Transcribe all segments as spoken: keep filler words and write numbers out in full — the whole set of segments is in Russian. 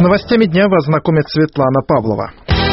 С новостями дня вас знакомит Светлана Павлова.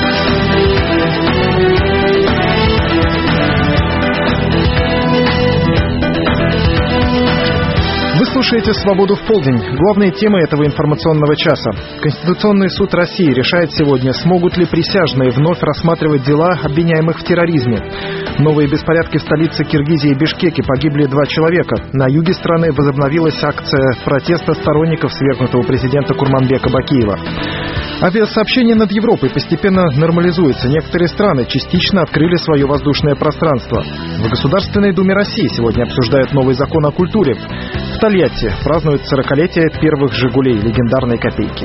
Вы слушаете «Свободу в полдень». Главные темы этого информационного часа. Конституционный суд России решает сегодня, смогут ли присяжные вновь рассматривать дела обвиняемых в терроризме. Новые беспорядки в столице Киргизии Бишкеке, погибли два человека. На юге страны возобновилась акция протеста сторонников свергнутого президента Курманбека Бакиева. Авиасообщение над Европой постепенно нормализуется. Некоторые страны частично открыли свое воздушное пространство. В Государственной Думе России сегодня обсуждают новый закон о культуре. В Тольятти празднуют сорокалетие первых «Жигулей» легендарной копейки.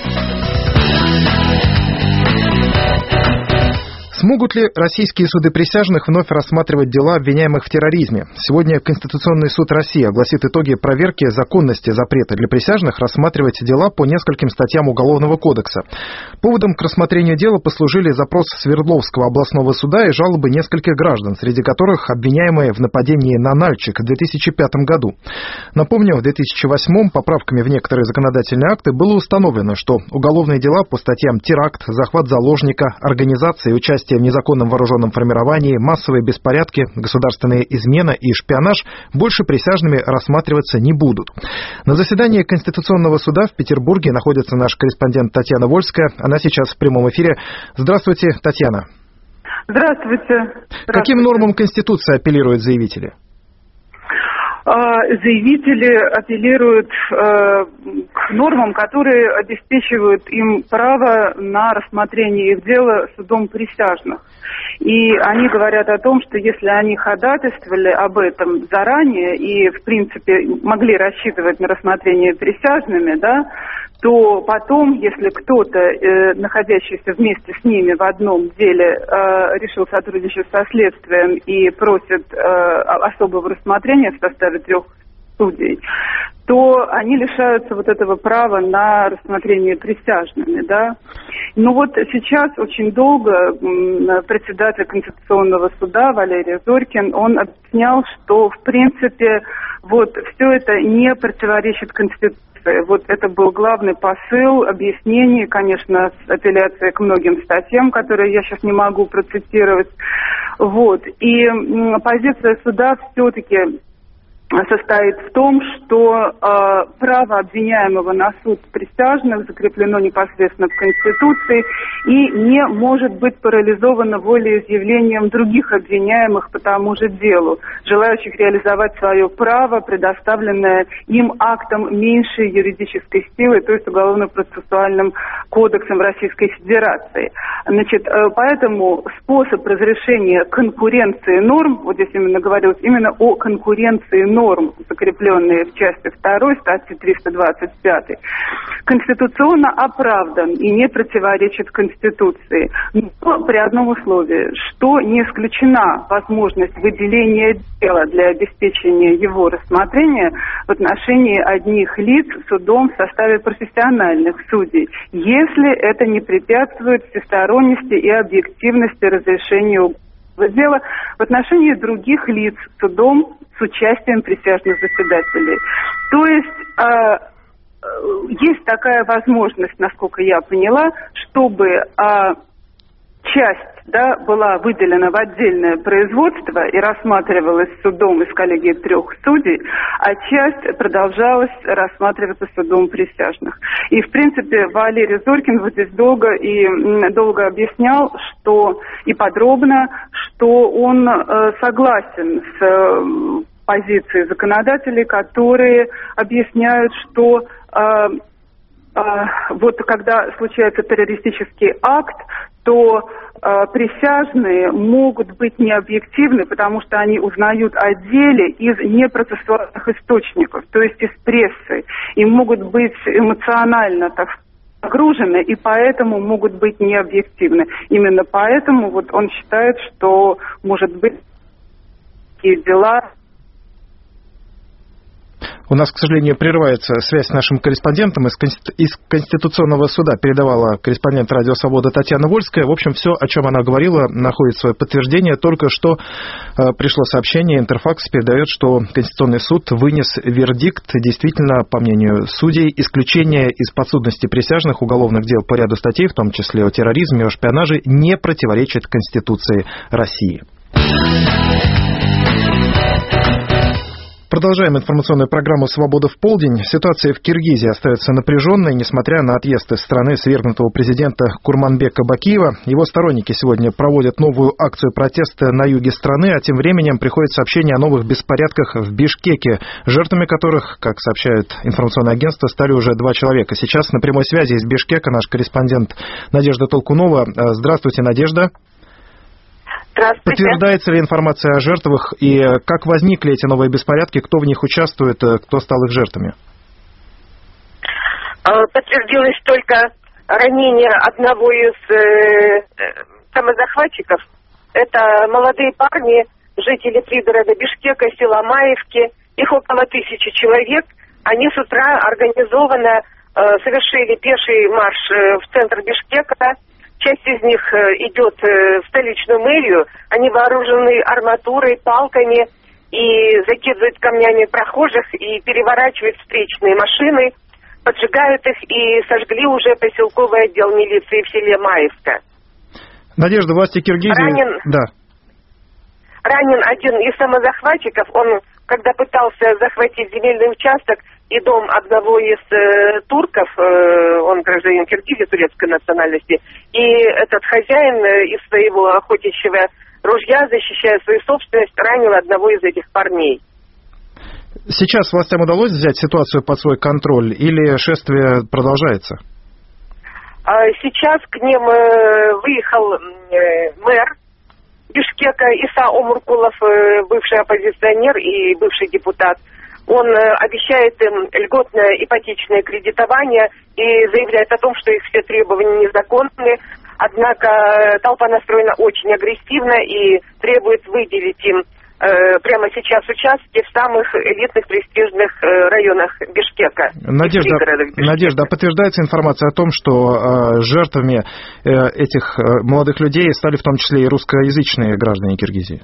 Смогут ли российские суды присяжных вновь рассматривать дела обвиняемых в терроризме? Сегодня Конституционный суд России огласит итоги проверки законности запрета для присяжных рассматривать дела по нескольким статьям Уголовного кодекса. Поводом к рассмотрению дела послужили запрос Свердловского областного суда и жалобы нескольких граждан, среди которых обвиняемые в нападении на Нальчик в две тысячи пятом году. Напомню, в две тысячи восьмом поправками в некоторые законодательные акты было установлено, что уголовные дела по статьям теракт, захват заложника, организация и участие в незаконном вооруженном формировании, массовые беспорядки, государственная измена и шпионаж больше присяжными рассматриваться не будут. На заседании Конституционного суда в Петербурге находится наш корреспондент Татьяна Вольская. Она сейчас в прямом эфире. Здравствуйте, Татьяна. Здравствуйте. Здравствуйте. Каким нормам Конституции апеллируют заявители? Заявители апеллируют э, к нормам, которые обеспечивают им право на рассмотрение их дела судом присяжных. И они говорят о том, что если они ходатайствовали об этом заранее и, в принципе, могли рассчитывать на рассмотрение присяжными, да, то потом, если кто-то, э, находящийся вместе с ними в одном деле, э, решил сотрудничать со следствием и просит э, особого рассмотрения в составе трех судей, то они лишаются вот этого права на рассмотрение присяжными, да. Ну вот сейчас очень долго председатель Конституционного суда Валерий Зорькин, он объяснял, что в принципе вот все это не противоречит Конституции. Вот это был главный посыл объяснений, конечно, с апелляцией к многим статьям, которые я сейчас не могу процитировать. Вот. И позиция суда все-таки состоит в том, что э, право обвиняемого на суд присяжных закреплено непосредственно в Конституции и не может быть парализовано волеизъявлением других обвиняемых по тому же делу, желающих реализовать свое право, предоставленное им актом меньшей юридической силы, то есть Уголовно-процессуальным кодексом Российской Федерации. Значит, э, поэтому способ разрешения конкуренции норм, вот здесь именно говорилось именно о конкуренции норм, норм, закрепленные в части второй статьи триста двадцать пять, конституционно оправдан и не противоречит Конституции. Но при одном условии, что не исключена возможность выделения дела для обеспечения его рассмотрения в отношении одних лиц судом в составе профессиональных судей, если это не препятствует всесторонности и объективности разрешения дела в отношении других лиц судом с участием присяжных заседателей. То есть э, есть такая возможность, насколько я поняла, чтобы э, часть, да, была выделена в отдельное производство и рассматривалась судом из коллегии трех судей, а часть продолжалась рассматриваться судом присяжных. И, в принципе, Валерий Зорькин вот здесь долго и долго объяснял, что и подробно, что он э, согласен с э, позицией законодателей, которые объясняют, что э, э, вот когда случается террористический акт, то э, присяжные могут быть необъективны, потому что они узнают о деле из непроцессуальных источников, то есть из прессы, и могут быть эмоционально, так сказать, нагружены, и поэтому могут быть необъективны. Именно поэтому вот он считает, что, может быть, такие дела... У нас, к сожалению, прерывается связь с нашим корреспондентом. Из, конститу... из Конституционного суда передавала корреспондент «Радио Свобода» Татьяна Вольская. В общем, все, о чем она говорила, находит свое подтверждение. Только что э, пришло сообщение, Интерфакс передает, что Конституционный суд вынес вердикт. Действительно, по мнению судей, исключение из подсудности присяжных уголовных дел по ряду статей, в том числе о терроризме и о шпионаже, не противоречит Конституции России. Продолжаем информационную программу «Свобода в полдень». Ситуация в Киргизии остается напряженной, несмотря на отъезд из страны свергнутого президента Курманбека Бакиева. Его сторонники сегодня проводят новую акцию протеста на юге страны, а тем временем приходят сообщения о новых беспорядках в Бишкеке, жертвами которых, как сообщают информационные агентства, стали уже два человека. Сейчас на прямой связи из Бишкека наш корреспондент Надежда Толкунова. Здравствуйте, Надежда. Подтверждается ли информация о жертвах и как возникли эти новые беспорядки, кто в них участвует, кто стал их жертвами? Подтвердилось только ранение одного из э, самозахватчиков. Это молодые парни, жители пригорода Бишкека, села Маевки. Их около тысячи человек. Они с утра организованно э, совершили пеший марш э, в центр Бишкека. Часть из них идет в столичную мэрию, они вооружены арматурой, палками и закидывают камнями прохожих и переворачивают встречные машины, поджигают их и сожгли уже поселковый отдел милиции в селе Маевка. Надежда, власти Киргизии... Ранен, да. ранен один из самозахватчиков, он, когда пытался захватить земельный участок и дом одного из э, турков, э, он гражданин Киргизии турецкой национальности, и этот хозяин э, из своего охотничьего ружья, защищая свою собственность, ранил одного из этих парней. Сейчас властям удалось взять ситуацию под свой контроль или шествие продолжается? А сейчас к ним э, выехал э, мэр Бишкека Иса Омуркулов, э, бывший оппозиционер и бывший депутат. Он обещает им льготное ипотечное кредитование и заявляет о том, что их все требования незаконны. Однако толпа настроена очень агрессивно и требует выделить им э, прямо сейчас участки в самых элитных престижных э, районах Бишкека. Надежда, Бишкека. Надежда, а подтверждается информация о том, что э, жертвами э, этих э, молодых людей стали в том числе и русскоязычные граждане Киргизии?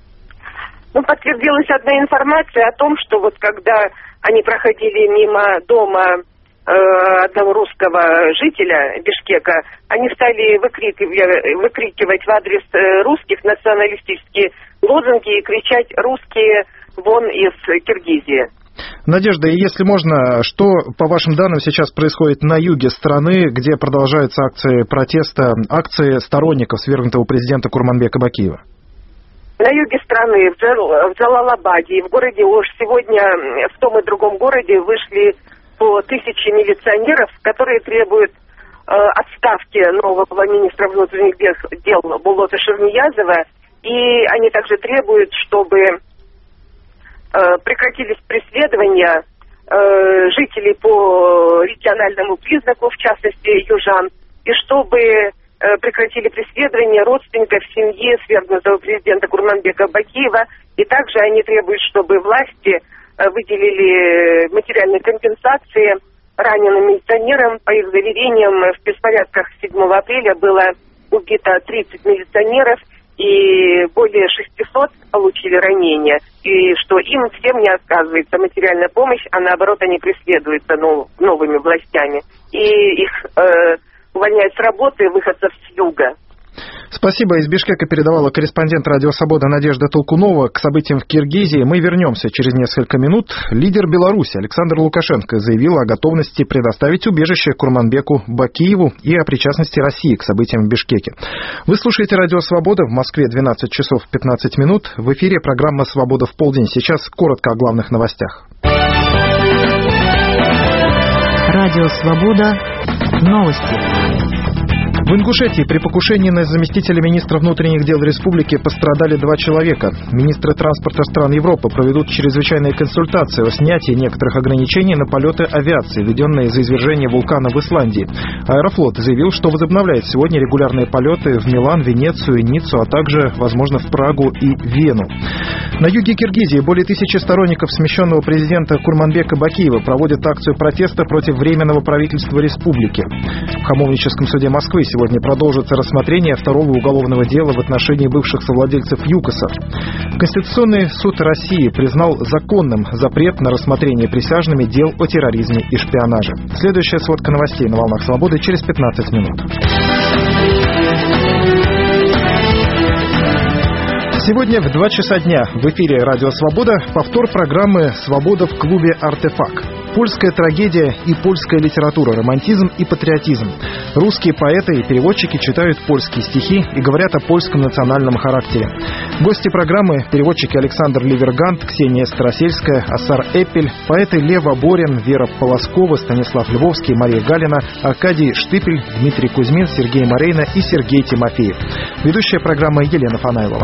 Ну, подтвердилась одна информация о том, что вот когда они проходили мимо дома э, одного русского жителя Бишкека, они стали выкрикивать, выкрикивать в адрес э, русских националистические лозунги и кричать «русские вон из Киргизии». Надежда, и если можно, что, по вашим данным, сейчас происходит на юге страны, где продолжаются акции протеста, акции сторонников свергнутого президента Курманбека Бакиева? На юге страны, в, Джал, в Джалалабаде и в городе Ош сегодня в том и другом городе вышли по тысяче милиционеров, которые требуют э, отставки нового министра внутренних дел Булота Ширниязова. И они также требуют, чтобы э, прекратились преследования э, жителей по региональному признаку, в частности южан, и чтобы прекратили преследование родственников семьи свергнутого президента Курманбека Бакиева. И также они требуют, чтобы власти выделили материальные компенсации раненым милиционерам. По их заверениям, в беспорядках седьмого апреля было убито тридцать милиционеров, и более шестисот получили ранения. И что им всем не оказывается материальная помощь, а наоборот они преследуются нов- новыми властями. И их... Э, увольняют с работы выходцев с юга. Спасибо. Из Бишкека передавала корреспондент «Радио Свобода» Надежда Толкунова. К событиям в Киргизии мы вернемся через несколько минут. Лидер Беларуси Александр Лукашенко заявил о готовности предоставить убежище Курманбеку Бакиеву и о причастности России к событиям в Бишкеке. Вы слушаете «Радио Свобода». В Москве двенадцать часов пятнадцать минут. В эфире программа «Свобода в полдень». Сейчас коротко о главных новостях. Радио Свобода. Новости. В Ингушетии при покушении на заместителя министра внутренних дел республики пострадали два человека. Министры транспорта стран Европы проведут чрезвычайные консультации о снятии некоторых ограничений на полеты авиации, введенные из-за извержения вулкана в Исландии. Аэрофлот заявил, что возобновляет сегодня регулярные полеты в Милан, Венецию, Ниццу, а также, возможно, в Прагу и Вену. На юге Киргизии более тысячи сторонников смещенного президента Курманбека Бакиева проводят акцию протеста против Временного правительства республики. В Хамовническом суде Москвы сегодня продолжится рассмотрение второго уголовного дела в отношении бывших совладельцев ЮКОСа. Конституционный суд России признал законным запрет на рассмотрение присяжными дел о терроризме и шпионаже. Следующая сводка новостей на «Волнах Свободы» через пятнадцать минут. Сегодня в два часа дня в эфире «Радио Свобода» повтор программы «Свобода в клубе Артефакт». Польская трагедия и польская литература, романтизм и патриотизм. Русские поэты и переводчики читают польские стихи и говорят о польском национальном характере. Гости программы – переводчики Александр Ливергант, Ксения Старосельская, Асар Эппель, поэты Лева Борин, Вера Полоскова, Станислав Львовский, Мария Галина, Аркадий Штыпель, Дмитрий Кузьмин, Сергей Морейно и Сергей Тимофеев. Ведущая программа Елена Фанаилова.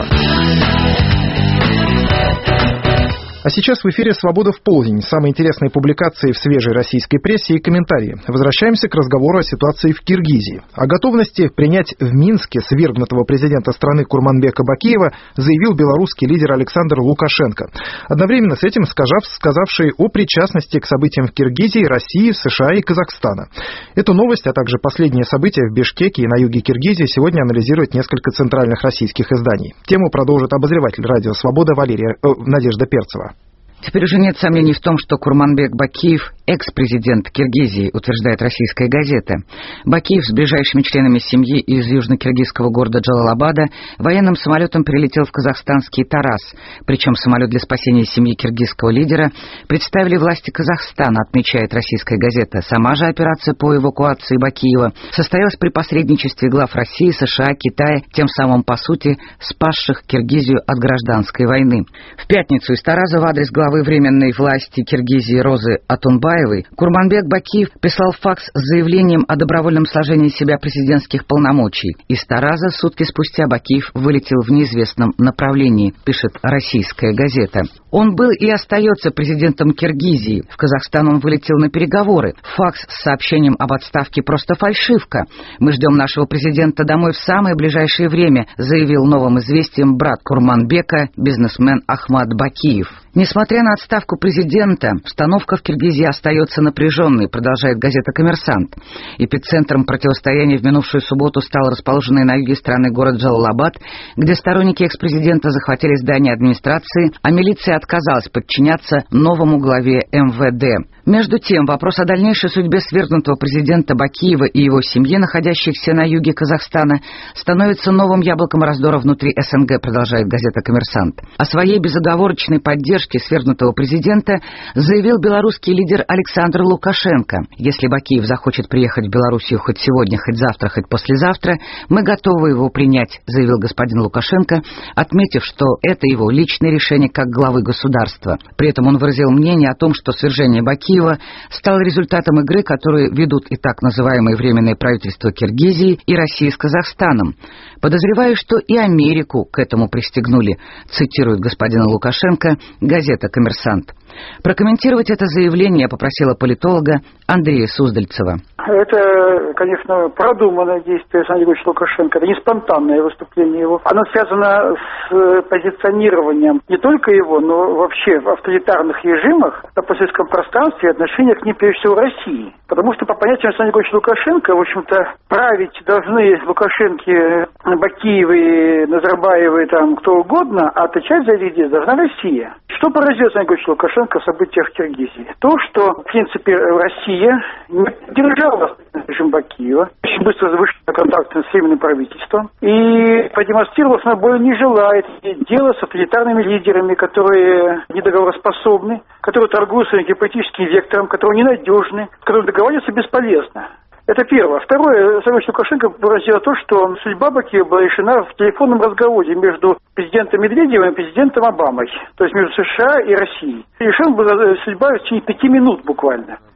А сейчас в эфире «Свобода в полдень». Самые интересные публикации в свежей российской прессе и комментарии. Возвращаемся к разговору о ситуации в Киргизии. О готовности принять в Минске свергнутого президента страны Курманбека Бакиева заявил белорусский лидер Александр Лукашенко. Одновременно с этим сказав, сказавший о причастности к событиям в Киргизии, России, США и Казахстана. Эту новость, а также последние события в Бишкеке и на юге Киргизии сегодня анализирует несколько центральных российских изданий. Тему продолжит обозреватель «Радио Свобода» Валерия, э, Надежда Перцева. Теперь уже нет сомнений в том, что Курманбек Бакиев – экс-президент Киргизии, утверждает российская газета. Бакиев с ближайшими членами семьи из южно-киргизского города Джалалабада военным самолетом прилетел в казахстанский Тарас. Причем самолет для спасения семьи киргизского лидера представили власти Казахстана, отмечает российская газета. Сама же операция по эвакуации Бакиева состоялась при посредничестве глав России, США, Китая, тем самым, по сути, спасших Киргизию от гражданской войны. В пятницу из Тараза в адрес главы Временной власти Киргизии Розы Атунбаевой Курманбек Бакиев прислал факс с заявлением о добровольном сложении себя президентских полномочий. Из Тараза сутки спустя Бакиев вылетел в неизвестном направлении, пишет российская газета. Он был и остается президентом Киргизии. В Казахстан он вылетел на переговоры. Факс с сообщением об отставке просто фальшивка. Мы ждем нашего президента домой в самое ближайшее время, заявил Новым известиям брат Курманбека, бизнесмен Ахмад Бакиев. Несмотря на отставку президента, обстановка в Киргизии остается напряженной, продолжает газета «Коммерсант». Эпицентром противостояния в минувшую субботу стал расположенный на юге страны город Джалалабад, где сторонники экс-президента захватили здание администрации, а милиция отказалась подчиняться новому главе эм вэ дэ. Между тем, вопрос о дальнейшей судьбе свергнутого президента Бакиева и его семьи, находящихся на юге Казахстана, становится новым яблоком раздора внутри эс эн гэ, продолжает газета «Коммерсант». О своей безоговорочной поддержке свергнутого президента заявил белорусский лидер Александр Лукашенко. Если Бакиев захочет приехать в Белоруссию хоть сегодня, хоть завтра, хоть послезавтра, мы готовы его принять, заявил господин Лукашенко, отметив, что это его личное решение как главы государства. При этом он выразил мнение о том, что свержение Бакиева стало результатом игры, которую ведут и так называемые временные правительства Киргизии и России с Казахстаном. Подозреваю, что и Америку к этому пристегнули, цитирует господина Лукашенко газета «Коммерсант». Прокомментировать это заявление я попросила политолога Андрея Суздальцева. Это, конечно, продуманное действие Александра Григорьевича Лукашенко. Это не спонтанное выступление его. Оно связано с позиционированием не только его, но вообще в авторитарных режимах на постсоветском пространстве и отношения к ним, прежде всего, России. Потому что, по понятиям Александра Григорьевича Лукашенко, в общем-то, править должны Лукашенко, Бакиевы, Назарбаевы, там, кто угодно, а отвечать за их действия должна Россия. Что поразило Александра Григорьевича Лукашенко в событиях в Киргизии? То, что, в принципе, Россия не поддержала режим Бакиева, очень быстро вышла на контакты с временным правительством и продемонстрировала, что она более не желает иметь дело с авторитарными лидерами, которые недоговороспособны, которые торгуют своим геополитическим вектором, которые ненадежны, с которыми договариваться бесполезно. Это первое. Второе, Александр Лукашенко выразил то, что судьба Бакиева была решена в телефонном разговоре между президентом Медведевым и президентом Обамой, то есть между США и Россией. Решена была судьба в течение пяти минут буквально.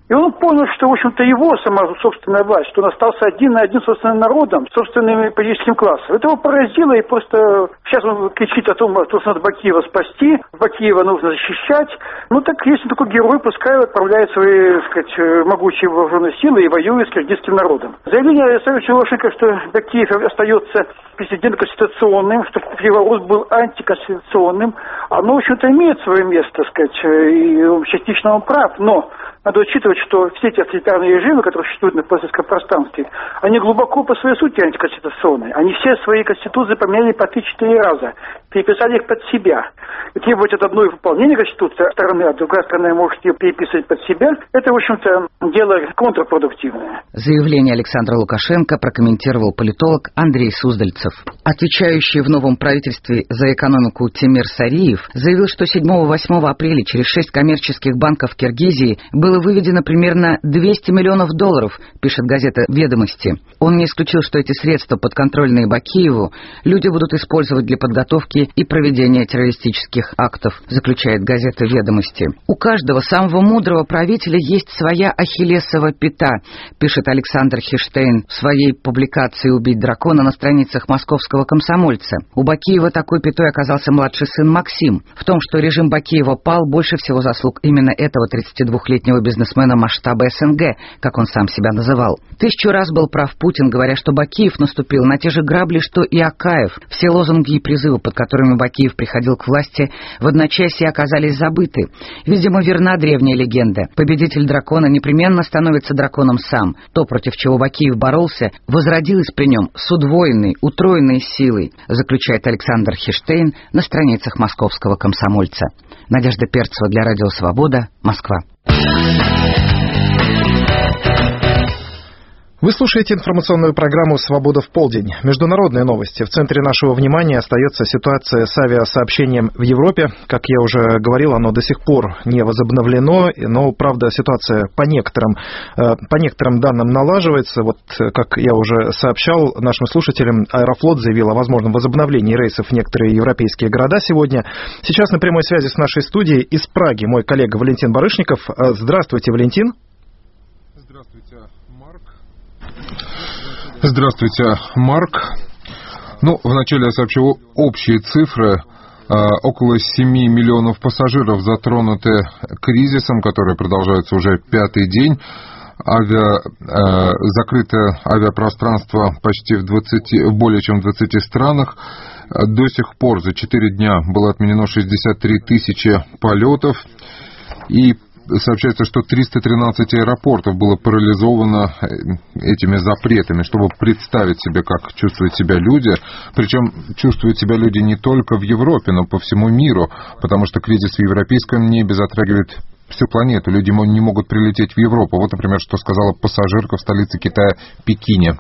И он понял, что, в общем-то, его сама собственная власть, что он остался один на один с собственным народом, собственным политическим классом. Это его поразило, и просто сейчас он кричит о том, что надо Бакиева спасти, Бакиева нужно защищать. Ну так, если такой герой, пускай отправляет свои, так сказать, могучие вооруженные силы и воюет с киргизским народом. Заявление Александра Лукашенко, что Бакиев остается президентом конституционным, что переворот был антиконституционным, оно, в общем-то, имеет свое место, так сказать, и частично он прав, но надо учитывать, что все эти авторитарные режимы, которые существуют на постсоветском пространстве, они глубоко по своей сути антиконституционные. Они все свои конституции поменяли по три-четыре раза, переписали их под себя. И требовать от одной выполнения конституции стороны, а другая сторона может ее переписывать под себя, это, в общем-то, дело контрпродуктивное. Заявление Александра Лукашенко прокомментировал политолог Андрей Суздальцев. Отвечающий в новом правительстве за экономику Тимир Сариев заявил, что седьмого-восьмого апреля через шесть коммерческих банков Киргизии было выведено примерно двести миллионов долларов, пишет газета «Ведомости». Он не исключил, что эти средства, подконтрольные Бакиеву, люди будут использовать для подготовки и проведения террористических актов, заключает газета «Ведомости». У каждого самого мудрого правителя есть своя ахиллесова пята, пишет Александр Хиштейн в своей публикации «Убить дракона» на страницах московского «Комсомольца». У Бакиева такой пятой оказался младший сын Максим. В том, что режим Бакиева пал, больше всего заслуг именно этого тридцатидвухлетнего бизнесмена масштаба СНГ, как он сам себя называл. Тысячу раз был прав Путин, говоря, что Бакиев наступил на те же грабли, что и Акаев. Все лозунги и призывы, под которыми Бакиев приходил к власти, в одночасье оказались забыты. Видимо, верна древняя легенда. Победитель дракона непременно становится драконом сам. То, против чего Бакиев боролся, возродилось при нем с удвоенной, утроенной силой, заключает Александр Хиштейн на страницах московского «Комсомольца». Надежда Перцева для Радио Свобода, Москва. Вы слушаете информационную программу «Свобода в полдень». Международные новости. В центре нашего внимания остается ситуация с авиасообщением в Европе. Как я уже говорил, оно до сих пор не возобновлено, но, правда, ситуация по некоторым, по некоторым данным налаживается. Вот, как я уже сообщал нашим слушателям, Аэрофлот заявил о возможном возобновлении рейсов в некоторые европейские города сегодня. Сейчас на прямой связи с нашей студией из Праги мой коллега Валентин Барышников. Здравствуйте, Валентин. Здравствуйте, Марк. Здравствуйте, Марк. Ну, вначале я сообщу общие цифры. Около семи миллионов пассажиров затронуты кризисом, который продолжается уже пятый день. Авиа, э, закрытое авиапространство почти в двадцати, более чем в двадцати странах. До сих пор за четыре дня было отменено шестьдесят три тысячи полетов. И сообщается, что триста тринадцать аэропортов было парализовано этими запретами, чтобы представить себе, как чувствуют себя люди. Причем чувствуют себя люди не только в Европе, но по всему миру, потому что кризис в европейском небе затрагивает всю планету. Люди не могут прилететь в Европу. Вот, например, что сказала пассажирка в столице Китая Пекине.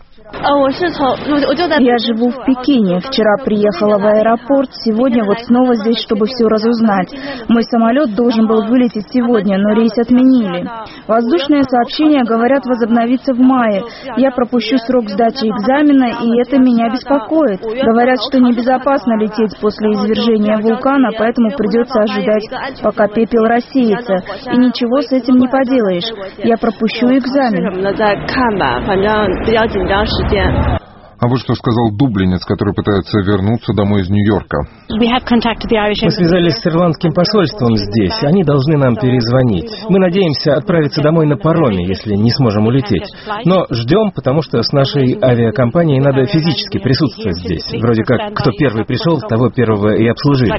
Я живу в Пекине. Вчера приехала в аэропорт, сегодня вот снова здесь, чтобы все разузнать. Мой самолет должен был вылететь сегодня, но рейс отменили. Воздушные сообщения говорят возобновиться в мае. Я пропущу срок сдачи экзамена, и это меня беспокоит. Говорят, что небезопасно лететь после извержения вулкана, поэтому придется ожидать, пока пепел рассеется. И ничего с этим не поделаешь. Я пропущу экзамен. А вот что сказал дублинец, который пытается вернуться домой из Нью-Йорка. Мы связались с ирландским посольством здесь. Они должны нам перезвонить. Мы надеемся отправиться домой на пароме, если не сможем улететь. Но ждем, потому что с нашей авиакомпанией надо физически присутствовать здесь. Вроде как, кто первый пришел, того первого и обслужили.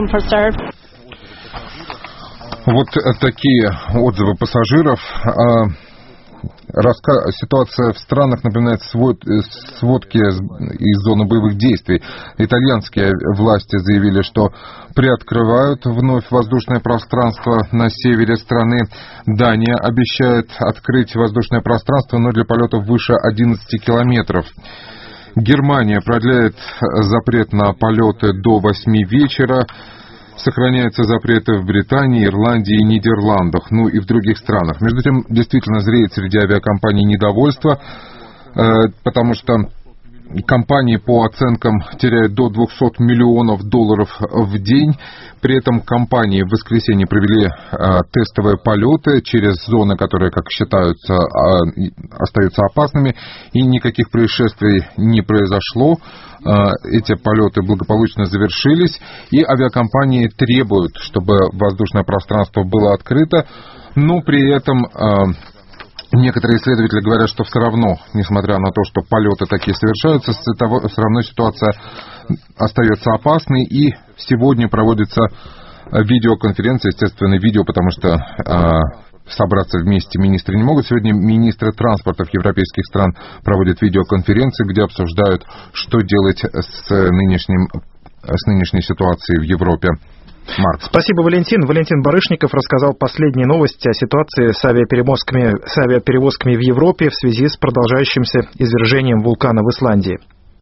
Вот такие отзывы пассажиров. Раска... Ситуация в странах напоминает свод... сводки из зоны боевых действий. Итальянские власти заявили, что приоткрывают вновь воздушное пространство на севере страны. Дания обещает открыть воздушное пространство, но для полетов выше одиннадцати километров. Германия продляет запрет на полеты до восьми вечера. Сохраняются запреты в Британии, Ирландии и Нидерландах, ну и в других странах. Между тем, действительно зреет среди авиакомпаний недовольство, э, потому что компании, по оценкам, теряют до двухсот миллионов долларов в день. При этом компании в воскресенье провели а, тестовые полеты через зоны, которые, как считаются, а, остаются опасными, и никаких происшествий не произошло. А, эти полеты благополучно завершились, и авиакомпании требуют, чтобы воздушное пространство было открыто, но при этом... А, некоторые исследователи говорят, что все равно, несмотря на то, что полеты такие совершаются, все равно ситуация остается опасной. И сегодня проводится видеоконференция, естественно, видео, потому что э, собраться вместе министры не могут. Сегодня министры транспортов европейских стран проводят видеоконференции, где обсуждают, что делать с, нынешним, с нынешней ситуацией в Европе. Марк. Спасибо, Валентин. Валентин Барышников рассказал последние новости о ситуации с авиаперевозками, с авиаперевозками в Европе в связи с продолжающимся извержением вулкана в Исландии.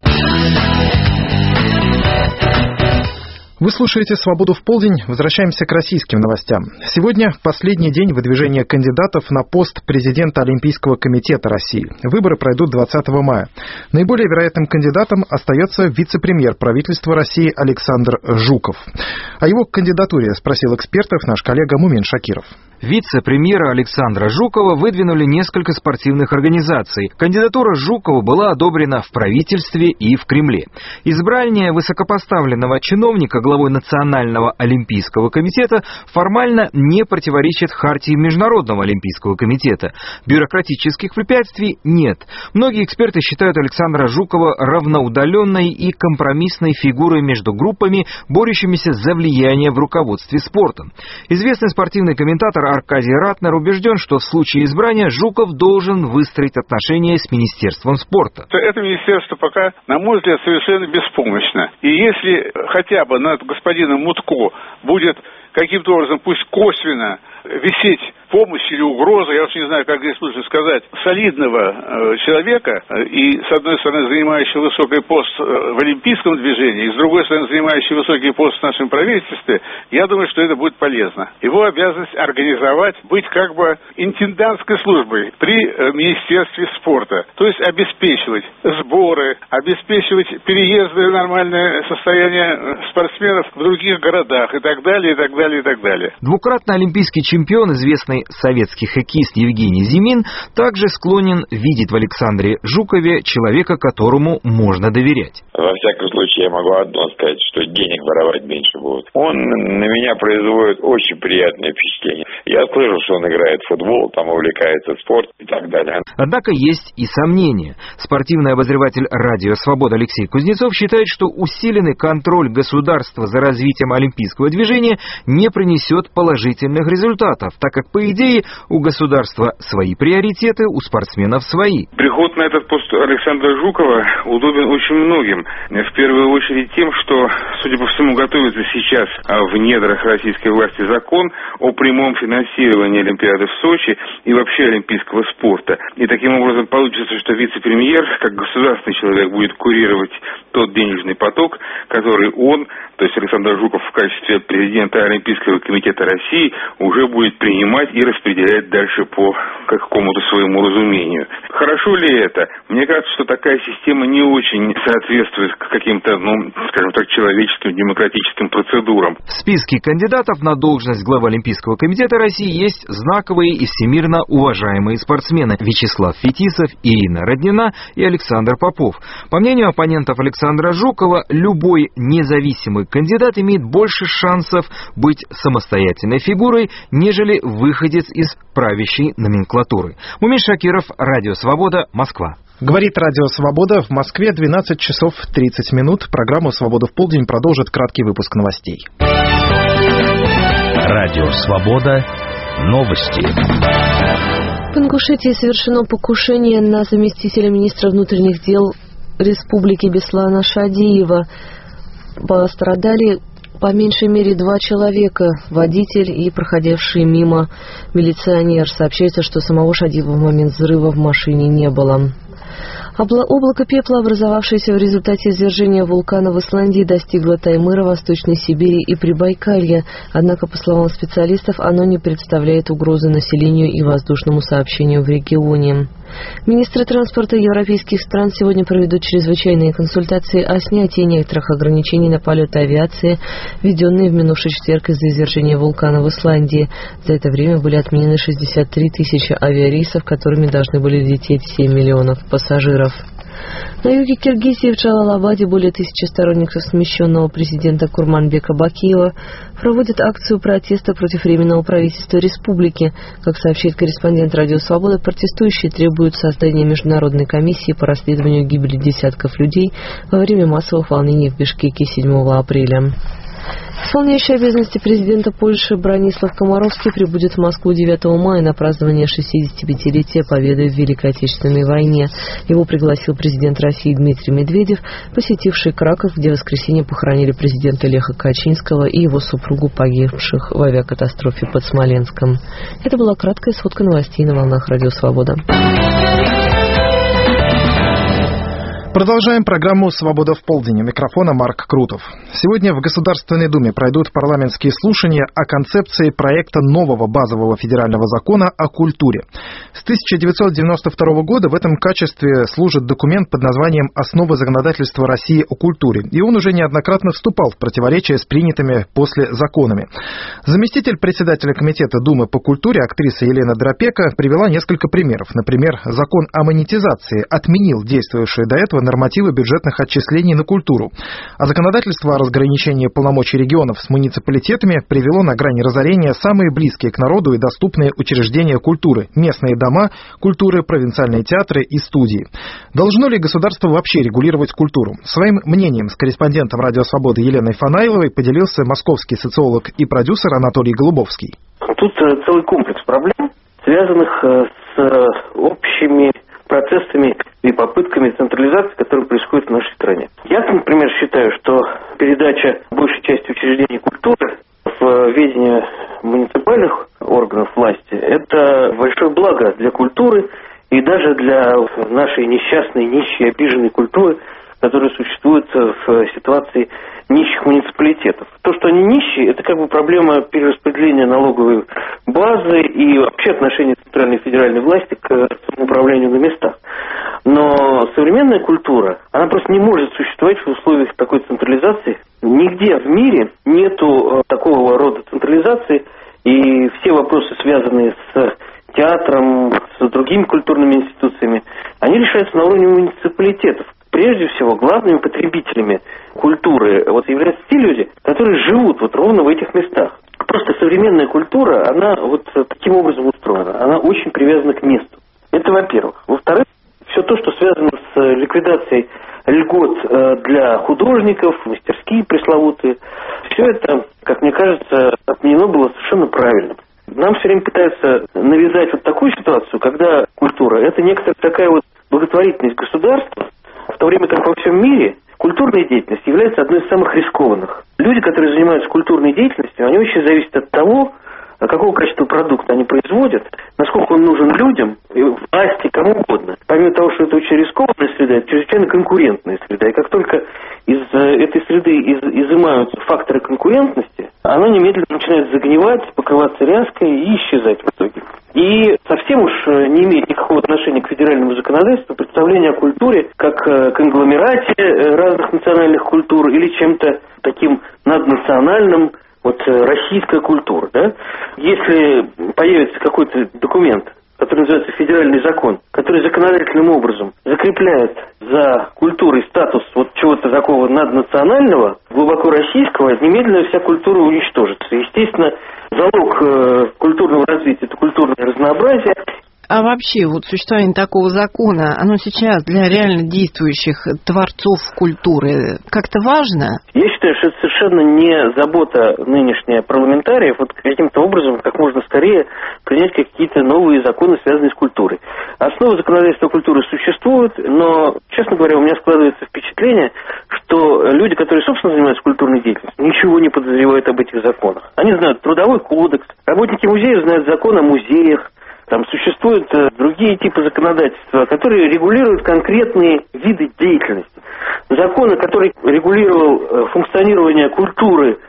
Вы слушаете «Свободу в полдень». Возвращаемся к российским новостям. Сегодня последний день выдвижения кандидатов на пост президента Олимпийского комитета России. Выборы пройдут двадцатого мая. Наиболее вероятным кандидатом остается вице-премьер правительства России Александр Жуков. О его кандидатуре спросил экспертов наш коллега Мумин Шакиров. Вице-премьера Александра Жукова выдвинули несколько спортивных организаций. Кандидатура Жукова была одобрена в правительстве и в Кремле. Избрание высокопоставленного чиновника главой Национального олимпийского комитета формально не противоречит хартии Международного олимпийского комитета. Бюрократических препятствий нет. Многие эксперты считают Александра Жукова равноудаленной и компромиссной фигурой между группами, борющимися за влияние в руководстве спортом. Известный спортивный комментатор Аркадий Ратнер убежден, что в случае избрания Жуков должен выстроить отношения с Министерством спорта. Это министерство пока, на мой взгляд, совершенно беспомощно. И если хотя бы над господином Мутко будет каким-то образом, пусть косвенно, висеть помощь или угроза, я уж не знаю, как здесь лучше сказать, солидного э, человека, э, и, с одной стороны, занимающего высокий пост э, в олимпийском движении, и, с другой стороны, занимающий высокий пост в нашем правительстве, я думаю, что это будет полезно. Его обязанность организовать, быть как бы интендантской службой при э, Министерстве спорта, то есть обеспечивать сборы, обеспечивать переезды в нормальное состояние спортсменов в других городах и так далее, и так далее, и так далее. Двукратный олимпийский чемпион, известный советский хоккеист Евгений Зимин, также склонен видеть в Александре Жукове человека, которому можно доверять. Во всяком случае, я могу одно сказать, что денег воровать меньше будет. Он на меня производит очень приятное впечатление. Я слышал, что он играет в футбол, там увлекается спортом и так далее. Однако есть и сомнения. Спортивный обозреватель «Радио Свобода» Алексей Кузнецов считает, что усиленный контроль государства за развитием олимпийского движения не принесет положительных результатов, так как, по идее, у государства свои приоритеты, у спортсменов свои. Приход на этот пост Александра Жукова удобен очень многим. В первую очередь тем, что, судя по всему, готовится сейчас в недрах российской власти закон о прямом финансировании Олимпиады в Сочи и вообще олимпийского спорта. И таким образом получится, что вице-премьер, как государственный человек, будет курировать тот денежный поток, который он, то есть Александр Жуков в качестве президента Олимпийского комитета России, уже будет принимать и распределять дальше по какому-то своему разумению. Хорошо ли это? Мне кажется, что такая система не очень соответствует каким-то, ну, скажем так, человеческим демократическим процедурам. В списке кандидатов на должность главы Олимпийского комитета России есть знаковые и всемирно уважаемые спортсмены Вячеслав Фетисов, Ирина Роднина и Александр Попов. По мнению оппонентов Александра Жукова, любой независимый кандидат имеет больше шансов быть самостоятельной фигурой, нежели выходец из правящей номенклатуры. Мумин Шакиров, Радио Свобода, Москва. Говорит Радио Свобода. В Москве двенадцать часов тридцать минут. Программу «Свобода в полдень» продолжит краткий выпуск новостей. Радио Свобода. Новости. В Ингушетии совершено покушение на заместителя министра внутренних дел Республики Беслана Шадиева. Пострадали по меньшей мере два человека, водитель и проходивший мимо милиционер. Сообщается, что самого Шадиева в момент взрыва в машине не было. Облако пепла, образовавшееся в результате извержения вулкана в Исландии, достигло Таймыра, Восточной Сибири и Прибайкалья. Однако, по словам специалистов, оно не представляет угрозы населению и воздушному сообщению в регионе. Министры транспорта европейских стран сегодня проведут чрезвычайные консультации о снятии некоторых ограничений на полеты авиации, введенные в минувший четверг из-за извержения вулкана в Исландии. За это время были отменены шестьдесят три тысячи авиарейсов, которыми должны были лететь семь миллионов пассажиров. На юге Киргизии в Джалалабаде более тысячи сторонников смещенного президента Курманбека Бакиева проводят акцию протеста против Временного правительства республики. Как сообщает корреспондент «Радио Свобода», протестующие требуют создания международной комиссии по расследованию гибели десятков людей во время массовых волнений в Бишкеке седьмого апреля. Исполняющий обязанности президента Польши Бранислав Комаровский прибудет в Москву девятого мая на празднование шестидесятипятилетия победы в Великой Отечественной войне. Его пригласил президент России Дмитрий Медведев, посетивший Краков, где в воскресенье похоронили президента Леха Качинского и его супругу, погибших в авиакатастрофе под Смоленском. Это была краткая сводка новостей на волнах Радио Свобода. Продолжаем программу «Свобода в полдень». У микрофона Марк Крутов. Сегодня в Государственной Думе пройдут парламентские слушания о концепции проекта нового базового федерального закона о культуре. С тысяча девятьсот девяносто второго года в этом качестве служит документ под названием «Основы законодательства России о культуре», и он уже неоднократно вступал в противоречие с принятыми после законами. Заместитель председателя Комитета Думы по культуре, актриса Елена Дропека, привела несколько примеров. Например, закон о монетизации отменил действующие до этого нормативы бюджетных отчислений на культуру, а законодательство о разграничении полномочий регионов с муниципалитетами привело на грани разорения самые близкие к народу и доступные учреждения культуры – местные дома культуры, провинциальные театры и студии. Должно ли государство вообще регулировать культуру? Своим мнением с корреспондентом «Радио Свободы» Еленой Фанаиловой поделился московский социолог и продюсер Анатолий Голубовский. Тут целый комплекс проблем, связанных с общими процессами и попытками централизации, которые происходят в нашей стране. Я, например, считаю, что передача большей части учреждений культуры в ведение муниципальных органов власти – это большое благо для культуры и даже для нашей несчастной, нищей, обиженной культуры, которая существует в ситуации нищих муниципалитетов. То, что они нищие, это как бы проблема перераспределения налоговой базы и вообще отношения центральной и федеральной власти к самоуправлению на местах. Но современная культура, она просто не может существовать в условиях такой централизации. Нигде в мире нету такого рода централизации, и все вопросы, связанные с театром, с другими культурными институциями, они решаются на уровне муниципалитетов. Прежде всего, главными потребителями культуры вот, являются те люди, которые живут вот ровно в этих местах. Просто современная культура, она вот таким образом устроена. Она очень привязана к месту. Это во-первых. Во-вторых, все то, что связано с ликвидацией льгот для художников, мастерские пресловутые, все это, как мне кажется, отменено было совершенно правильно. Нам все время пытаются навязать вот такую ситуацию, когда культура – это некоторая такая вот благотворительность государства, в то время как во всем мире культурная деятельность является одной из самых рискованных. Люди, которые занимаются культурной деятельностью, они очень зависят от того, какого качества продукта они производят, насколько он нужен людям, власти, кому угодно. Помимо того, что это очень рискованная среда, это чрезвычайно конкурентная среда. И как только из этой среды из, изымаются факторы конкурентности, она немедленно начинает загнивать, покрываться ряской и исчезать в итоге. И совсем уж не имеет никакого отношения к федеральному законодательству представление о культуре как конгломерате разных национальных культур или чем-то таким наднациональным, вот российская культура, да? Если появится какой-то документ, который называется федеральный закон, который законодательным образом закрепляет за культурой статус вот чего-то такого наднационального, глубоко российского, немедленно вся культура уничтожится. Естественно, залог э, культурного развития – это культурное разнообразие. А вообще, вот существование такого закона, оно сейчас для реально действующих творцов культуры как-то важно? Я считаю, что это совершенно не забота нынешняя парламентариев вот каким-то образом как можно скорее принять какие-то новые законы, связанные с культурой. Основы законодательства культуры существуют, но, честно говоря, у меня складывается впечатление, что люди, которые, собственно, занимаются культурной деятельностью, ничего не подозревают об этих законах. Они знают трудовой кодекс, работники музеев знают закон о музеях. Там существуют э, другие типы законодательства, которые регулируют конкретные виды деятельности. Закон, который регулировал э, функционирование культуры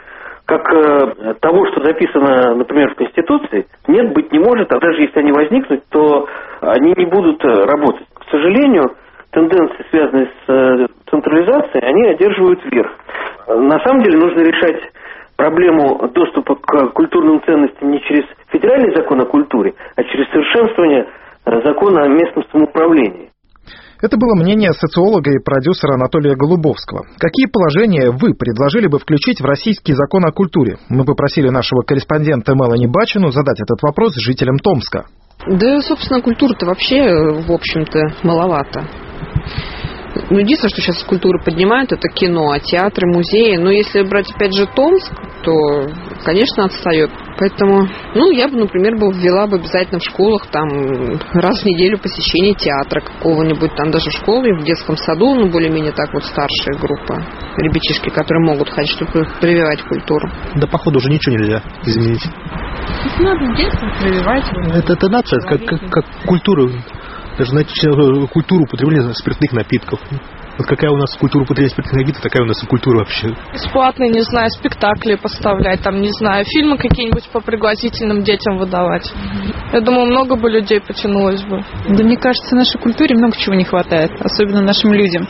как э, того, что записано, например, в Конституции, нет, быть не может, а даже если они возникнут, то они не будут работать. К сожалению, тенденции, связанные с э, централизацией, они одерживают верх. На самом деле нужно решать проблему доступа к культурным ценностям не через федеральный закон о культуре, а через совершенствование закона о местном самоуправлении. Это было мнение социолога и продюсера Анатолия Голубовского. Какие положения вы предложили бы включить в российский закон о культуре? Мы попросили нашего корреспондента Мелани Бачину задать этот вопрос жителям Томска. Да, собственно, культуры-то вообще, в общем-то, маловато. Ну, единственное, что сейчас культуру поднимают, это кино, а театры, музеи. Но если брать, опять же, Томск, то, конечно, отстает. Поэтому, ну, я бы, например, бы ввела бы обязательно в школах там раз в неделю посещение театра какого-нибудь, там даже в школе, в детском саду, ну, более-менее так вот старшая группа, ребятишки, которые могут ходить, чтобы прививать культуру. Да, походу, уже ничего нельзя изменить. Надо в детстве прививать. Это, это нация, как, как, как культура. Даже, знаете, культуру употребления спиртных напитков. Вот какая у нас культура употребления спиртных напитков, такая у нас и культура вообще. Бесплатные, не знаю, спектакли поставлять, там, не знаю, фильмы какие-нибудь по пригласительным детям выдавать. Я думаю, много бы людей потянулось бы. Да, мне кажется, нашей культуре много чего не хватает, особенно нашим людям.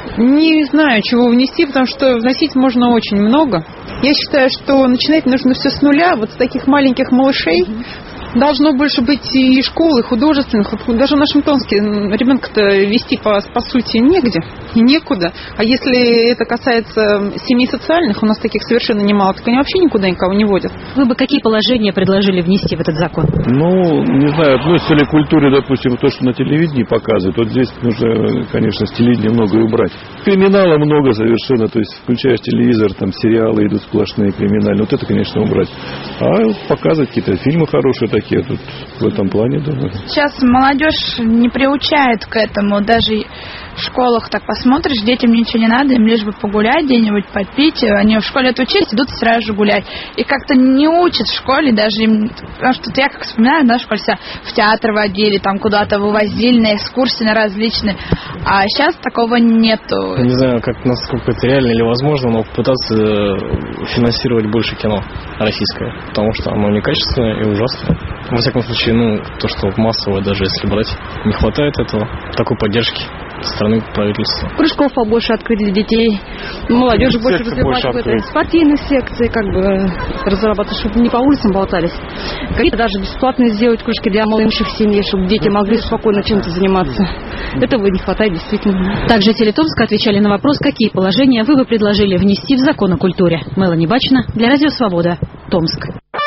Не знаю, чего внести, потому что вносить можно очень много. Я считаю, что начинать нужно все с нуля, вот с таких маленьких малышей. Должно больше быть и школ, и художественных. Даже в нашем Томске ребенка-то вести, по, по сути, негде и некуда. А если это касается семей социальных, у нас таких совершенно немало, так они вообще никуда никого не водят. Вы бы какие положения предложили внести в этот закон? Ну, не знаю, относится ли к культуре, допустим, то, что на телевидении показывают. Вот здесь нужно, конечно, с телевидения многое убрать. Криминала много совершенно, то есть включаешь телевизор, там сериалы идут сплошные криминальные. Вот это, конечно, убрать. А показывать какие-то фильмы хорошие такие тут в этом плане, да. Сейчас молодежь не приучает к этому, даже в школах так посмотришь, детям ничего не надо, им лишь бы погулять где-нибудь, попить, они в школе отучились, идут сразу же гулять. И как-то не учат в школе, даже им, потому что я как вспоминаю, да, в школе себя в театр водили, там куда-то вывозили на экскурсии, на различные, а сейчас такого нету. Не знаю, как, насколько это реально или возможно, но попытаться финансировать больше кино российское, потому что оно некачественное и ужасное. Во всяком случае, ну, то, что массовое, даже если брать, не хватает этого, такой поддержки со стороны правительства. Кружков побольше открыть для детей, молодежи больше развивать в этой спортивной секции, как бы разрабатывать, чтобы не по улицам болтались. Какие-то даже бесплатные сделать кружки для малышек семей, чтобы дети могли спокойно чем-то заниматься. Этого не хватает действительно. Также жители Томска отвечали на вопрос, какие положения вы бы предложили внести в закон о культуре. Мелани Бачина для Радио Свобода, Томск.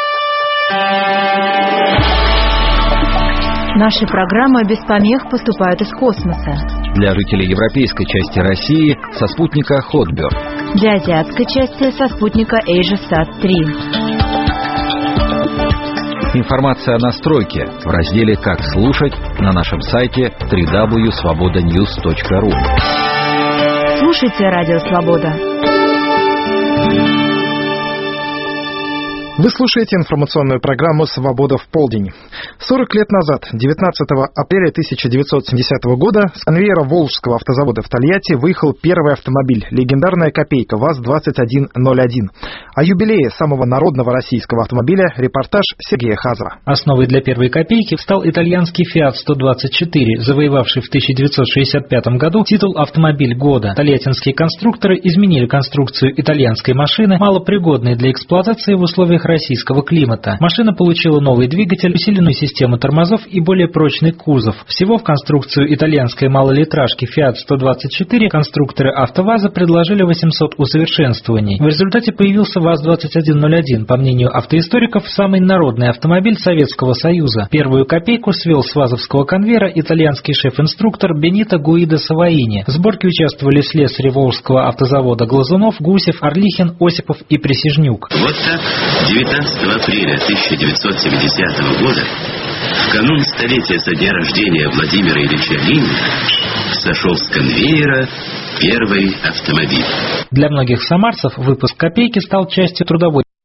Наши программы без помех поступают из космоса. Для жителей европейской части России со спутника Хотберг. Для азиатской части со спутника AsiaSat три. Информация о настройке в разделе «Как слушать» на нашем сайте дабл ю дабл ю дабл ю точка свобода ньюс точка ру. Слушайте Радио Свобода. Вы слушаете информационную программу «Свобода в полдень». сорок лет назад, девятнадцатого апреля тысяча девятьсот семидесятого года, с конвейера Волжского автозавода в Тольятти выехал первый автомобиль, легендарная «Копейка» ВАЗ двадцать один ноль один. О юбилее самого народного российского автомобиля репортаж Сергея Хазова. Основой для первой «Копейки» стал итальянский Фиат сто двадцать четыре, завоевавший в тысяча девятьсот шестьдесят пятом году титул «Автомобиль года». Тольяттинские конструкторы изменили конструкцию итальянской машины, малопригодной для эксплуатации в условиях российского климата. Машина получила новый двигатель, усиленную систему тормозов и более прочный кузов. Всего в конструкцию итальянской малолитражки Фиат сто двадцать четыре конструкторы АвтоВАЗа предложили восемьсот усовершенствований. В результате появился ВАЗ двадцать один ноль один, по мнению автоисториков, самый народный автомобиль Советского Союза. Первую «Копейку» свел с вазовского конвейера итальянский шеф-инструктор Бенито Гуидо Саваини. В сборке участвовали слесари Волжского автозавода Глазунов, Гусев, Орлихин, Осипов и Присяжнюк. Вот так, девятнадцатого апреля тысяча девятьсот семидесятого года, в канун столетия со дня рождения Владимира Ильича Ленина, сошел с конвейера первый автомобиль. Для многих самарцев выпуск «Копейки» стал частью трудовой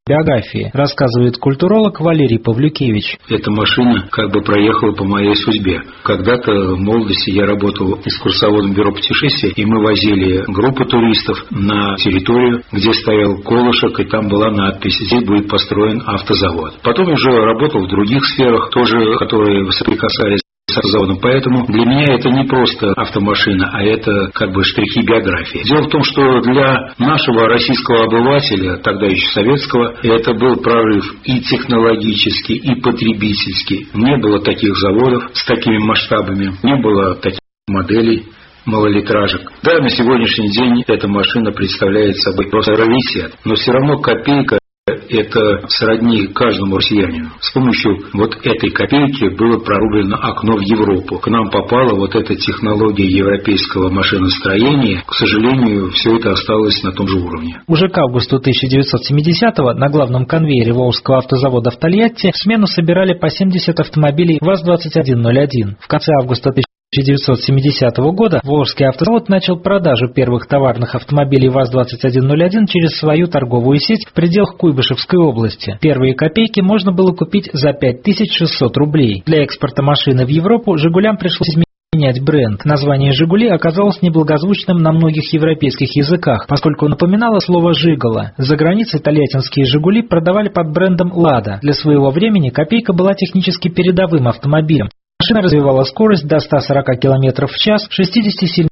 биографии, рассказывает культуролог Валерий Павлюкевич. Эта машина как бы проехала по моей судьбе. Когда-то в молодости я работал экскурсоводом бюро путешествий, и мы возили группу туристов на территорию, где стоял колышек, и там была надпись: здесь будет построен автозавод. Потом уже работал в других сферах, тоже, которые соприкасались с автозаводом. Поэтому для меня это не просто автомашина, а это как бы штрихи биографии. Дело в том, что для нашего российского обывателя, тогда еще советского, это был прорыв и технологический, и потребительский. Не было таких заводов с такими масштабами, не было таких моделей малолитражек. Да, на сегодняшний день эта машина представляет собой просто раритет, но все равно копейка — это сродни каждому россиянину. С помощью вот этой копейки было прорублено окно в Европу. К нам попала вот эта технология европейского машиностроения. К сожалению, все это осталось на том же уровне. Уже к августу тысяча девятьсот семидесятого на главном конвейере Волжского автозавода в Тольятти в смену собирали по семьдесят автомобилей ВАЗ двадцать один ноль один. В конце августа тысяча девятьсот семидесятого года Волжский автозавод начал продажу первых товарных автомобилей ВАЗ двадцать один ноль один через свою торговую сеть в пределах Куйбышевской области. Первые копейки можно было купить за пять тысяч шестьсот рублей. Для экспорта машины в Европу «Жигулям» пришлось изменять бренд. Название «Жигули» оказалось неблагозвучным на многих европейских языках, поскольку напоминало слово «жиголо». За границей тольяттинские «Жигули» продавали под брендом «Лада». Для своего времени копейка была технически передовым автомобилем. Машина развивала скорость до ста сорока километров в час в шестидесяти сильных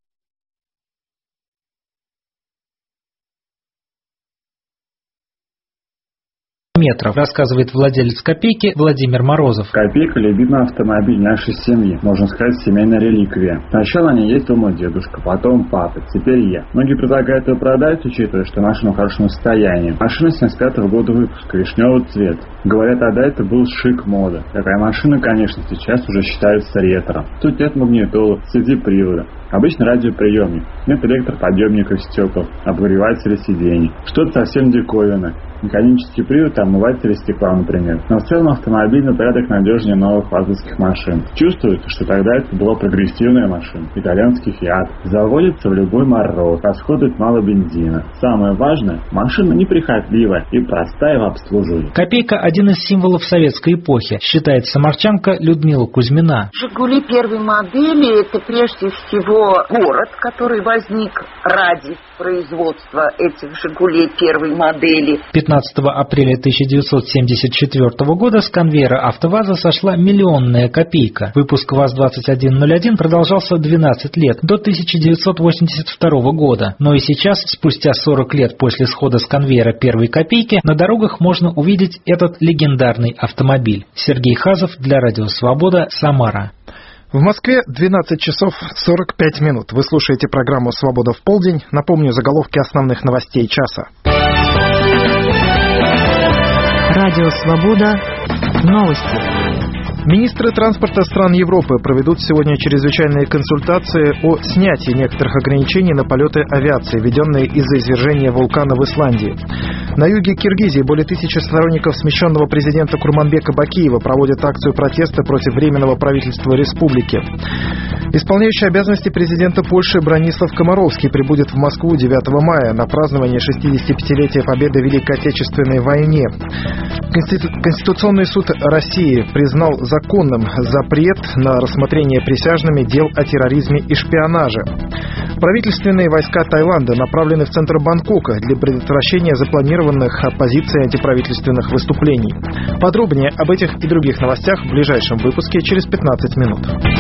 метров, рассказывает владелец «Копейки» Владимир Морозов. «Копейка» — любимый автомобиль нашей семьи, можно сказать, семейная реликвия. Сначала на ней ездил мой дедушка, потом папа, теперь я. Многие предлагают ее продать, учитывая, что машина в хорошем состоянии. Машина семьдесят пятого года выпуска, вишневый цвет. Говорят, тогда это был шик мода. Такая машина, конечно, сейчас уже считается ретро. Тут нет магнитолы, си ди-привода. Обычно радиоприемник, нет электроподъемников стекол, обогревателя сидений. Что-то совсем диковинное. Механический привод, омыватели стекла, например. Но в целом автомобиль на порядок надежнее новых вазовских машин. Чувствуется, что тогда это была прогрессивная машина. Итальянский Фиат. Заводится в любой мороз. Расходует мало бензина. Самое важное, машина неприхотливая и простая в обслуживании. «Копейка» — один из символов советской эпохи, считает самарчанка Людмила Кузьмина. «Жигули» первой модели — это прежде всего город, который возник ради производства этих «Жигулей» первой модели. пятнадцатого апреля тысяча девятьсот семьдесят четвёртого года с конвейера «АвтоВАЗа» сошла миллионная «Копейка». Выпуск ВАЗ двадцать один ноль один продолжался двенадцать лет, до тысяча девятьсот восемьдесят второго года. Но и сейчас, спустя сорок лет после схода с конвейера первой «Копейки», на дорогах можно увидеть этот легендарный автомобиль. Сергей Хазов для Радио Свобода, Самара. В Москве двенадцать часов сорок пять минут. Вы слушаете программу «Свобода в полдень». Напомню заголовки основных новостей часа. Радио Свобода. Новости. Министры транспорта стран Европы проведут сегодня чрезвычайные консультации о снятии некоторых ограничений на полеты авиации, введенные из-за извержения вулкана в Исландии. На юге Киргизии более тысячи сторонников смещенного президента Курманбека Бакиева проводят акцию протеста против Временного правительства республики. Исполняющий обязанности президента Польши Бронислав Комаровский прибудет в Москву девятого мая на празднование шестидесятипятилетия победы в Великой Отечественной войне. Конституционный суд России признал законным запрет на рассмотрение присяжными дел о терроризме и шпионаже. Правительственные войска Таиланда направлены в центр Бангкока для предотвращения запланированных оппозицией антиправительственных выступлений. Подробнее об этих и других новостях в ближайшем выпуске через пятнадцать минут.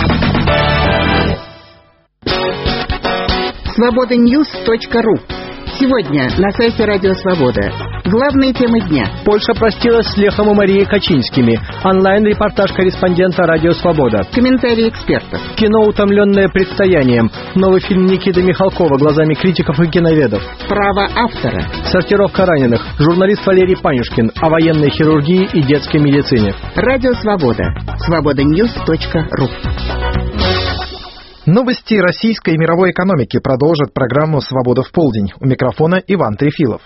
свобода ньюс точка ру. Сегодня на сайте Радио Свобода. Главные темы дня. Польша простилась с Лехом и Марией Качинскими. Онлайн-репортаж корреспондента Радио Свобода. Комментарии экспертов. Кино, утомленное предстоянием. Новый фильм Никиты Михалкова глазами критиков и киноведов. Право автора. Сортировка раненых. Журналист Валерий Панюшкин о военной хирургии и детской медицине. Радио Свобода. свобода ньюс точка ру. Новости российской и мировой экономики продолжат программу «Свобода в полдень». У микрофона Иван Трефилов.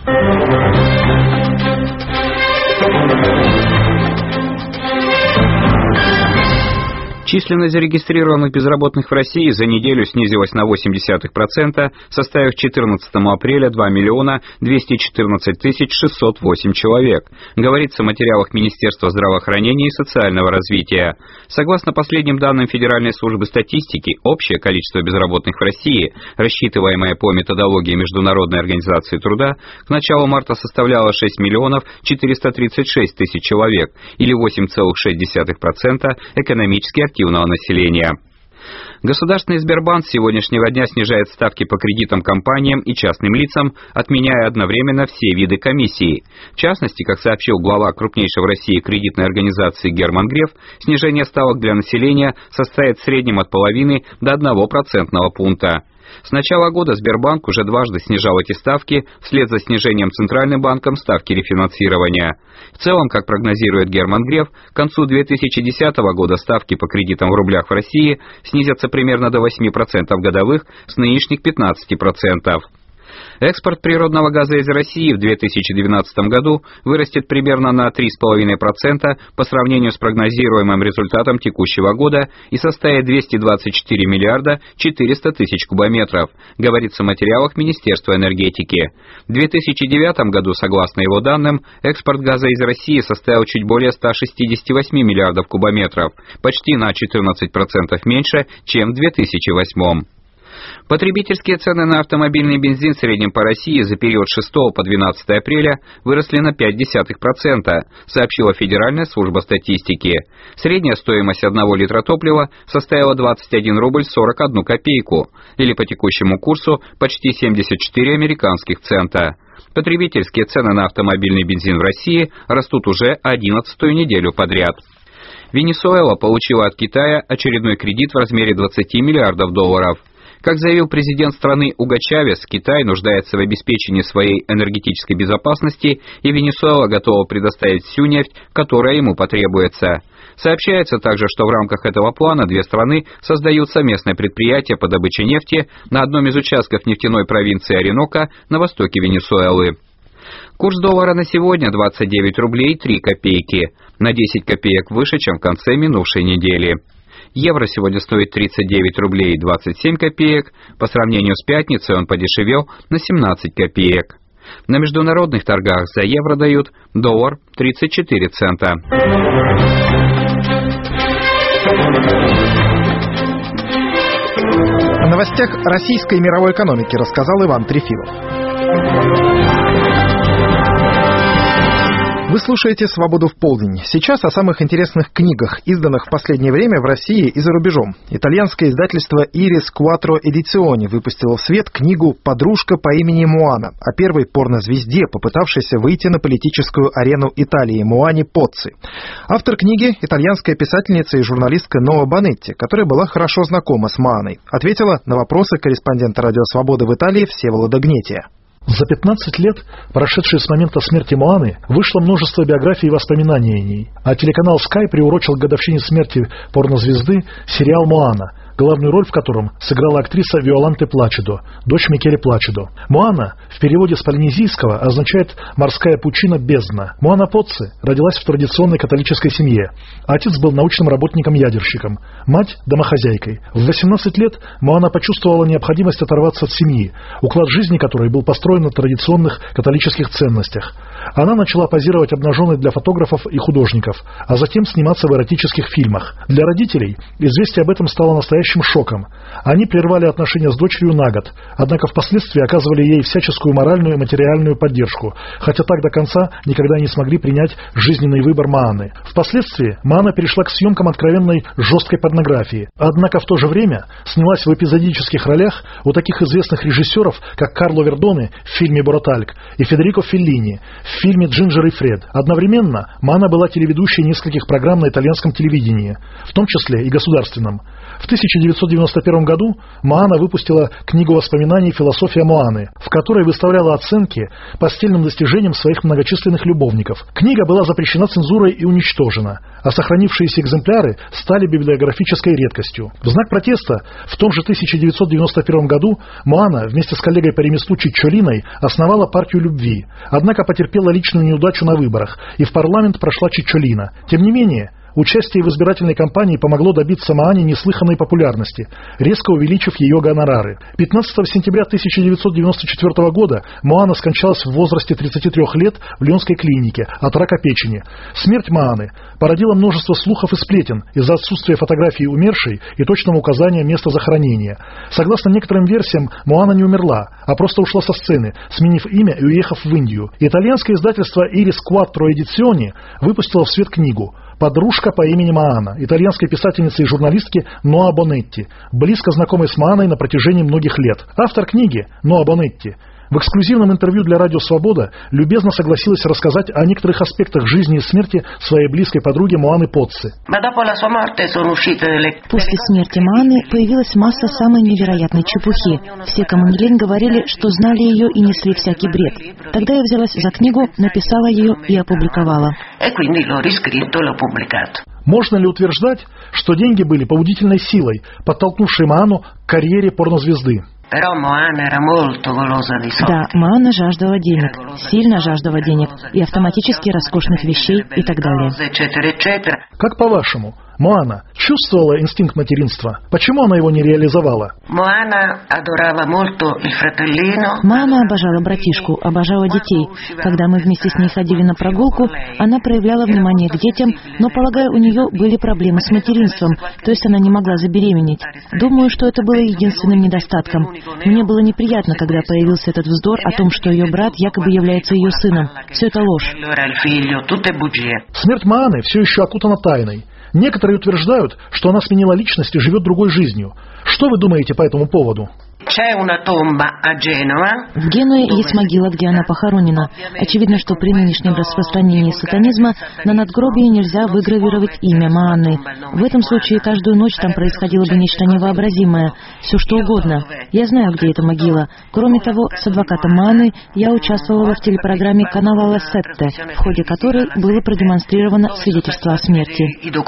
Численность зарегистрированных безработных в России за неделю снизилась на восемь десятых процента, составив четырнадцатого апреля два миллиона двести четырнадцать тысяч шестьсот восемь человек, говорится в материалах Министерства здравоохранения и социального развития. Согласно последним данным Федеральной службы статистики, общее количество безработных в России, рассчитываемое по методологии Международной организации труда, к началу марта составляло шесть миллионов четыреста тридцать шесть тысяч человек, или восемь целых шесть десятых процента экономически активного населения. Государственный Сбербанк с сегодняшнего дня снижает ставки по кредитам компаниям и частным лицам, отменяя одновременно все виды комиссии. В частности, как сообщил глава крупнейшей в России кредитной организации Герман Греф, снижение ставок для населения составит в среднем от половины до одного процентного пункта. С начала года Сбербанк уже дважды снижал эти ставки вслед за снижением Центральным банком ставки рефинансирования. В целом, как прогнозирует Герман Греф, к концу две тысячи десятого года ставки по кредитам в рублях в России снизятся примерно до восьми процентов годовых с нынешних пятнадцати процентов. Экспорт природного газа из России в две тысячи двенадцатом году вырастет примерно на три целых пять десятых процента по сравнению с прогнозируемым результатом текущего года и составит двести двадцать четыре миллиарда четыреста тысяч кубометров, говорится в материалах Министерства энергетики. В две тысячи девятом году, согласно его данным, экспорт газа из России составил чуть более ста шестидесяти восьми миллиардов кубометров, почти на четырнадцать процентов меньше, чем в две тысячи восьмом. Потребительские цены на автомобильный бензин в среднем по России за период с шестого по двенадцатое апреля выросли на пять десятых процента, сообщила Федеральная служба статистики. Средняя стоимость одного литра топлива составила двадцать один рубль сорок одну копейку, или по текущему курсу почти семьдесят четыре американских цента. Потребительские цены на автомобильный бензин в России растут уже одиннадцатую неделю подряд. Венесуэла получила от Китая очередной кредит в размере двадцати миллиардов долларов. Как заявил президент страны Уго Чавес, Китай нуждается в обеспечении своей энергетической безопасности, и Венесуэла готова предоставить всю нефть, которая ему потребуется. Сообщается также, что в рамках этого плана две страны создают совместное предприятие по добыче нефти на одном из участков нефтяной провинции Оренока на востоке Венесуэлы. Курс доллара на сегодня двадцать девять рублей три копейки, на десять копеек выше, чем в конце минувшей недели. Евро сегодня стоит тридцать девять рублей двадцать семь копеек, по сравнению с пятницей он подешевел на семнадцать копеек. На международных торгах за евро дают доллар тридцать четыре цента. О новостях российской и мировой экономики рассказал Иван Трефилов. Вы слушаете «Свободу в полдень». Сейчас о самых интересных книгах, изданных в последнее время в России и за рубежом. Итальянское издательство «Iris Quattro Edizioni» выпустило в свет книгу «Подружка по имени Моана» о первой порнозвезде, попытавшейся выйти на политическую арену Италии, Моане Поцци. Автор книги – итальянская писательница и журналистка Ноа Банетти, которая была хорошо знакома с Моаной. Ответила на вопросы корреспондента «Радио Свобода» в Италии Всеволода Гнетия. За пятнадцать лет, прошедшие с момента смерти Моаны, вышло множество биографий и воспоминаний о ней, а телеканал Sky приурочил к годовщине смерти порнозвезды сериал «Моана», главную роль в котором сыграла актриса Виоланте Плачидо, дочь Микеле Плачидо. Моана в переводе с полинезийского означает «морская пучина, бездна». Моана Поцци родилась в традиционной католической семье. Отец был научным работником-ядерщиком, мать – домохозяйкой. В восемнадцать лет Моана почувствовала необходимость оторваться от семьи, уклад жизни которой был построен на традиционных католических ценностях. Она начала позировать обнаженной для фотографов и художников, а затем сниматься в эротических фильмах. Для родителей известие об этом стало настоящим шоком. Они прервали отношения с дочерью на год, однако впоследствии оказывали ей всяческую моральную и материальную поддержку, хотя так до конца никогда не смогли принять жизненный выбор Моаны. Впоследствии Моана перешла к съемкам откровенной жесткой порнографии, однако в то же время снялась в эпизодических ролях у таких известных режиссеров, как Карло Вердоне в фильме «Боротальк» и Федерико Феллини в фильме «Джинджер и Фред». Одновременно Моана была телеведущей нескольких программ на итальянском телевидении, в том числе и государственном. В тысяча девятьсот девяносто первом году Моана выпустила книгу воспоминаний «Философия Моаны», в которой выставляла оценки постельным достижениям своих многочисленных любовников. Книга была запрещена цензурой и уничтожена, а сохранившиеся экземпляры стали библиографической редкостью. В знак протеста в том же тысяча девятьсот девяносто первом году Моана вместе с коллегой по ремеслу Чиччолиной основала партию любви, однако потерпела личную неудачу на выборах, и в парламент прошла Чиччолина. Тем не менее, Участие в избирательной кампании помогло добиться Моане неслыханной популярности, резко увеличив ее гонорары. пятнадцатого сентября тысяча девятьсот девяносто четвёртого года Моана скончалась в возрасте тридцати трёх лет в Лионской клинике от рака печени. Смерть Моаны породила множество слухов и сплетен из-за отсутствия фотографии умершей и точного указания места захоронения. Согласно некоторым версиям, Моана не умерла, а просто ушла со сцены, сменив имя и уехав в Индию. Итальянское издательство Iris Quattro Edizioni выпустило в свет книгу «Подружка по имени Моана» итальянской писательницы и журналистки Ноа Бонетти, близко знакомой с Моаной на протяжении многих лет. Автор книги Ноа Бонетти в эксклюзивном интервью для Радио Свобода любезно согласилась рассказать о некоторых аспектах жизни и смерти своей близкой подруги Моаны Позци. После смерти Моаны появилась масса самой невероятной чепухи. Все, кому не лень, говорили, что знали ее и несли всякий бред. Тогда я взялась за книгу, написала ее и опубликовала. Можно ли утверждать, что деньги были побудительной силой, подтолкнувшей Моану к карьере порнозвезды? Да, Моана жаждала денег, сильно жаждала денег и автоматически роскошных вещей и так далее. Как по-вашему, Моана чувствовала инстинкт материнства? Почему она его не реализовала? Моана обожала братишку, обожала детей. Когда мы вместе с ней ходили на прогулку, она проявляла внимание к детям, но, полагаю, у нее были проблемы с материнством, то есть она не могла забеременеть. Думаю, что это было единственным недостатком. Мне было неприятно, когда появился этот вздор о том, что ее брат якобы является ее сыном. Все это ложь. Смерть Моаны все еще окутана тайной. Некоторые утверждают, что она сменила личность и живет другой жизнью. Что вы думаете по этому поводу? В Генуе есть могила, где она похоронена. Очевидно, что при нынешнем распространении сатанизма на надгробии нельзя выгравировать имя Моаны. В этом случае каждую ночь там происходило бы нечто невообразимое, все что угодно. Я знаю, где эта могила. Кроме того, с адвокатом Моаны я участвовала в телепрограмме канала «Ла Сетте», в ходе которой было продемонстрировано свидетельство о смерти.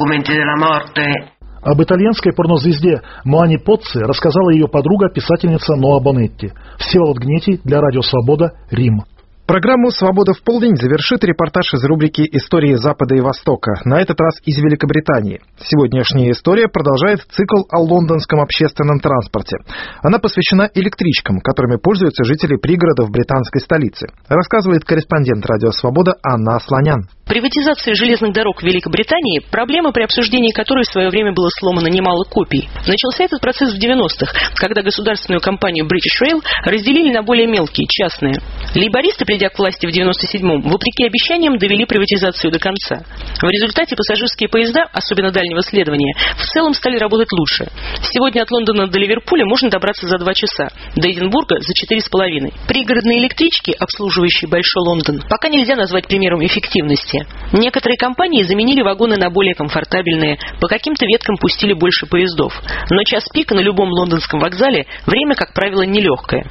Об итальянской порнозвезде Моане Позци рассказала ее подруга, писательница Ноа Бонетти. Всеволод Гнетий для Радио Свобода, Рим. Программу «Свобода в полдень» завершит репортаж из рубрики «Истории Запада и Востока», на этот раз из Великобритании. Сегодняшняя история продолжает цикл о лондонском общественном транспорте. Она посвящена электричкам, которыми пользуются жители пригородов британской столицы. Рассказывает корреспондент «Радио Свобода» Анна Асланян. Приватизация железных дорог в Великобритании – проблема, при обсуждении которой в свое время было сломано немало копий. Начался этот процесс в девяностых, когда государственную компанию British Rail разделили на более мелкие, частные. Лейбористы, придя к власти в девяносто седьмом, вопреки обещаниям, довели приватизацию до конца. В результате пассажирские поезда, особенно дальнего следования, в целом стали работать лучше. Сегодня от Лондона до Ливерпуля можно добраться за два часа, до Эдинбурга за четыре с половиной. Пригородные электрички, обслуживающие Большой Лондон, пока нельзя назвать примером эффективности. Некоторые компании заменили вагоны на более комфортабельные, по каким-то веткам пустили больше поездов. Но час пик на любом лондонском вокзале время, как правило, нелегкое.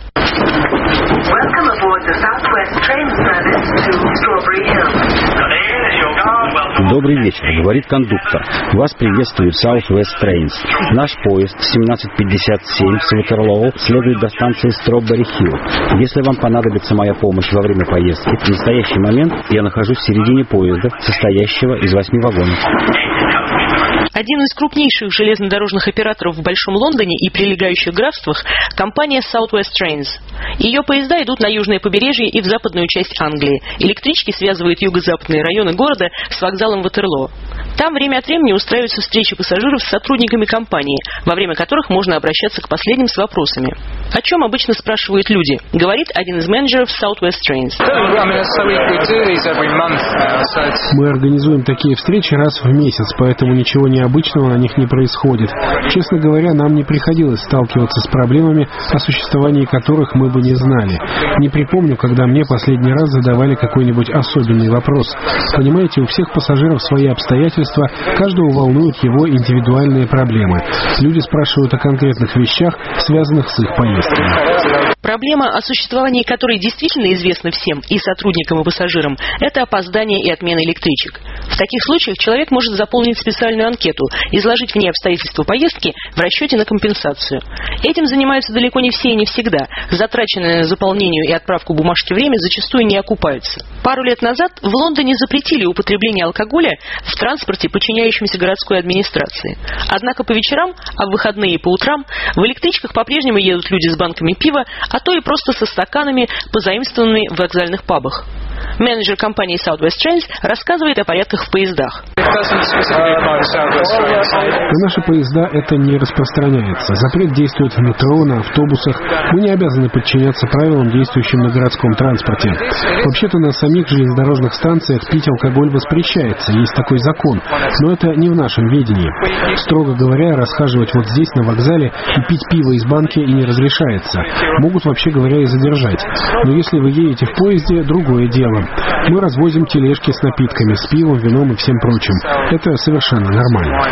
Добрый вечер, говорит кондуктор. Вас приветствует South West Trains. Наш поезд семнадцать пятьдесят семь с Ватерлоу следует до станции Strawberry Hill. Если вам понадобится моя помощь во время поездки, в настоящий момент я нахожусь в середине поезда, состоящего из восьми вагонов. Один из крупнейших железнодорожных операторов в Большом Лондоне и прилегающих графствах – компания South West Trains. Ее поезда идут на южное побережье и в западную часть Англии. Электрички связывают юго-западные районы города с вокзалом Ватерлоо. Там время от времени устраиваются встречи пассажиров с сотрудниками компании, во время которых можно обращаться к последним с вопросами. О чем обычно спрашивают люди, говорит один из менеджеров South West Trains. Мы организуем такие встречи раз в месяц, поэтому ничего необычного на них не происходит. Честно говоря, нам не приходилось сталкиваться с проблемами, о существовании которых мы бы не знали. Не припомню, когда мне последний раз задавали какой-нибудь особенный вопрос. Понимаете, у всех пассажиров свои обстоятельства, каждого волнуют его индивидуальные проблемы. Люди спрашивают о конкретных вещах, связанных с их поездкой. быстрее. Проблема, о существовании которой действительно известна всем, и сотрудникам, и пассажирам, это опоздание и отмена электричек. В таких случаях человек может заполнить специальную анкету, изложить в ней обстоятельства поездки в расчете на компенсацию. Этим занимаются далеко не все и не всегда. Затраченное на заполнение и отправку бумажки время зачастую не окупаются. Пару лет назад в Лондоне запретили употребление алкоголя в транспорте, подчиняющемся городской администрации. Однако по вечерам, а в выходные и по утрам, в электричках по-прежнему едут люди с банками пива, а то и просто со стаканами, позаимствованными в вокзальных пабах. Менеджер компании South West Trains рассказывает о порядках в поездах. На наши поезда это не распространяется. Запрет действует в метро, на автобусах. Мы не обязаны подчиняться правилам, действующим на городском транспорте. Вообще-то на самих железнодорожных станциях пить алкоголь воспрещается, есть такой закон. Но это не в нашем ведении. Строго говоря, расхаживать вот здесь, на вокзале, и пить пиво из банки и не разрешается. Могут, вообще говоря, и задержать. Но если вы едете в поезде, другое дело. Мы развозим тележки с напитками, с пивом, вином и всем прочим. Это совершенно нормально.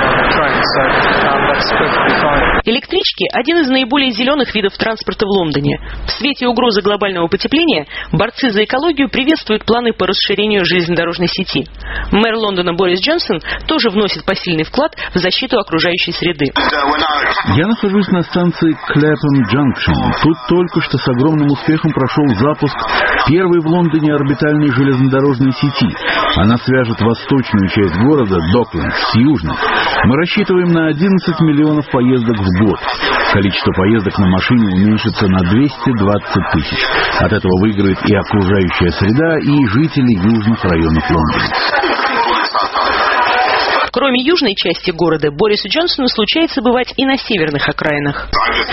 Электрички – один из наиболее зеленых видов транспорта в Лондоне. В свете угрозы глобального потепления борцы за экологию приветствуют планы по расширению железнодорожной сети. Мэр Лондона Борис Джонсон тоже вносит посильный вклад в защиту окружающей среды. Я нахожусь на станции Клэпхэм Джанкшн. Тут только что с огромным успехом прошел запуск первой в Лондоне орбитальной железнодорожной сети. Она свяжет восточную часть города, Докленд, с южной. Мы рассчитываем на одиннадцать миллионов поездок в год. Количество поездок на машине уменьшится на двести двадцать тысяч. От этого выиграет и окружающая среда, и жители южных районов Лондона. Кроме южной части города, Борису Джонсону случается бывать и на северных окраинах.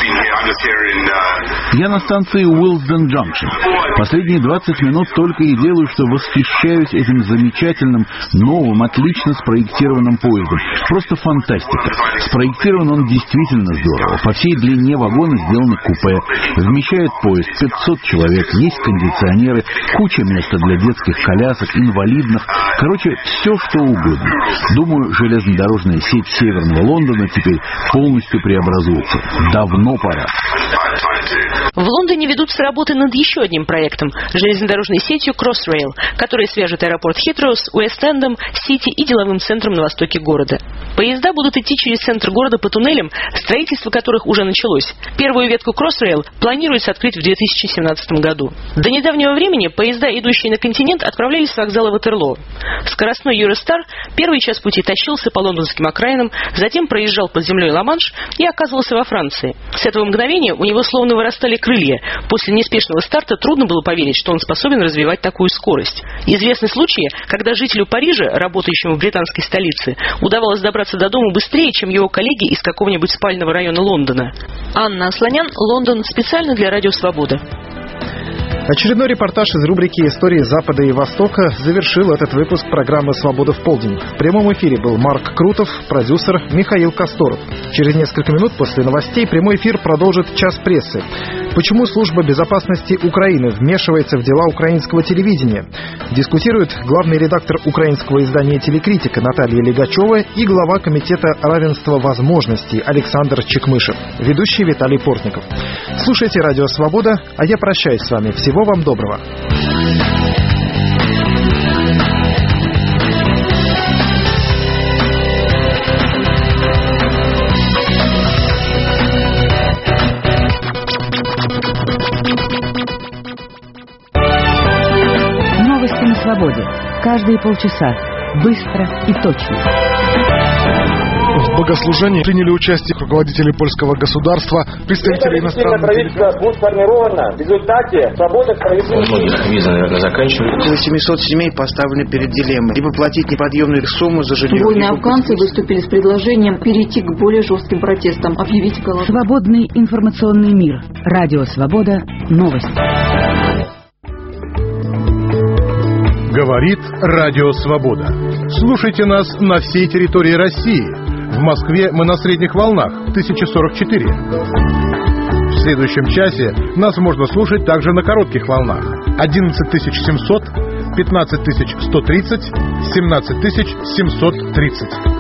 Я на станции Уилсден Джанкшн. Последние двадцать минут только и делаю, что восхищаюсь этим замечательным, новым, отлично спроектированным поездом. Просто фантастика. Спроектирован он действительно здорово. По всей длине вагона сделаны купе. Вмещает поезд пятьсот человек, есть кондиционеры, куча места для детских колясок, инвалидных. Короче, все что угодно. Думаю, железнодорожная сеть Северного Лондона теперь полностью преобразуется. Давно пора. В Лондоне ведутся работы над еще одним проектом – железнодорожной сетью Crossrail, которая свяжет аэропорт Хитроу с Уэст-Эндом, Сити и деловым центром на востоке города. Поезда будут идти через центр города по туннелям, строительство которых уже началось. Первую ветку Crossrail планируется открыть в две тысячи семнадцатом году. До недавнего времени поезда, идущие на континент, отправлялись с вокзала Ватерлоо. Скоростной Eurostar первый час пути тащился по лондонским окраинам, затем проезжал под землей Ла-Манш и оказывался во Франции. С этого мгновения у него словно вырастали крылья. После неспешного старта трудно было поверить, что он способен развивать такую скорость. Известны случаи, когда жителю Парижа, работающему в британской столице, удавалось добраться до дома быстрее, чем его коллеги из какого-нибудь спального района Лондона. Анна Асланян, Лондон, специально для Радио Свобода. Очередной репортаж из рубрики «Истории Запада и Востока» завершил этот выпуск программы «Свобода в полдень». В прямом эфире был Марк Крутов, продюсер Михаил Косторов. Через несколько минут после новостей прямой эфир продолжит «Час прессы». Почему служба безопасности Украины вмешивается в дела украинского телевидения? Дискутируют главный редактор украинского издания «Телекритика» Наталья Легачева и глава комитета равенства возможностей Александр Чекмышев, ведущий Виталий Портников. Слушайте «Радио Свобода», а я прощаюсь с вами. Всего вам доброго. Новости на свободе. Каждые полчаса. Быстро и точно. В богослужении приняли участие руководители польского государства, представители иностранных правительства будет сформировано в результате свободы, справедливости. У многих виза, наверное, заканчивается. Около семисот семей поставлены перед дилеммой. Либо платить неподъемную сумму за жилье. Вольные афганцы выступили с предложением перейти к более жестким протестам, объявить голод. Свободный информационный мир. Радио Свобода. Новости. Говорит Радио Свобода. Слушайте нас на всей территории России. В Москве мы на средних волнах тысяча сорок четыре. В следующем часе нас можно слушать также на коротких волнах одиннадцать тысяч семьсот, пятнадцать тысяч сто тридцать, семнадцать тысяч семьсот тридцать.